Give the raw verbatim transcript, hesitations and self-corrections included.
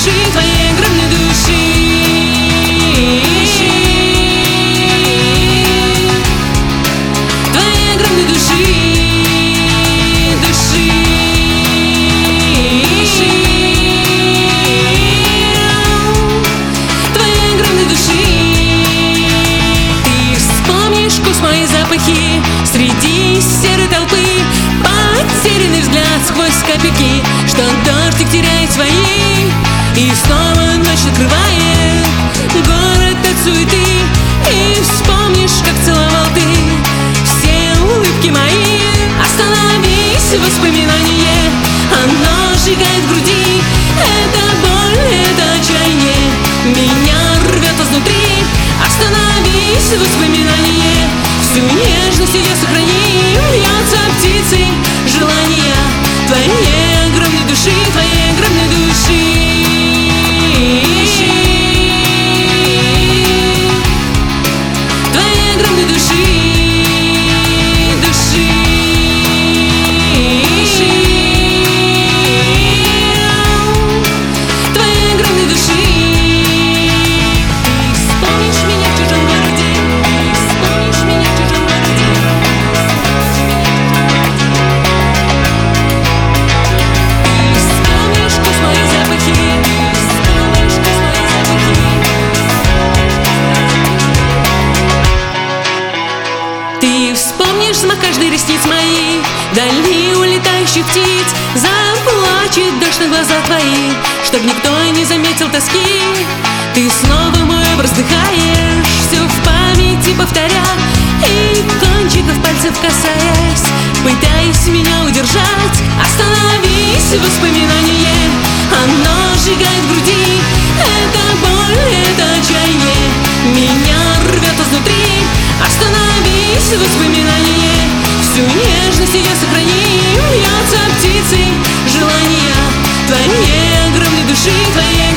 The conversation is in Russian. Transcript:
души, твоей огромной души. Твоей огромной души, души. Твоей огромной души. Ты вспомнишь вкус мои запахи среди серой толпы, потерянный взгляд сквозь копейки, что дождик теряет свои, и снова ночь накрывает город от суеты. И вспомнишь, как целовал ты все улыбки мои. Остановись, воспоминание, оно сжигает в груди. Это боль, это отчаяние меня рвет изнутри. Остановись, воспоминание, всю нежность ее сохрани. Льется птицей желания твоей огромной души, твоей огромной души. Твоей огромной души, души. Твоей огромной души. Ты вспомнишь меня в чужом городе, ты вспомнишь меня в чужом городе. Ты вспомнишь вкус моих запахи, ты вспомнишь вкус моих запахи. Ты вспомнишь взмах каждой ресниц моей, вдали улетающих птиц. Заплачет дождь на глаза твои, чтоб никто не заметил тоски. Ты снова мой образ вдыхаешь, все в памяти повторя, и кончиков пальцев касаясь, пытаясь меня удержать. Остановись, воспоминание, оно сжигает в груди. Это боль, это отчаяние меня рвет изнутри. Остановись, воспоминание, всю нежность ее сохрани. Льется птицей желания твоей огромной души, твоей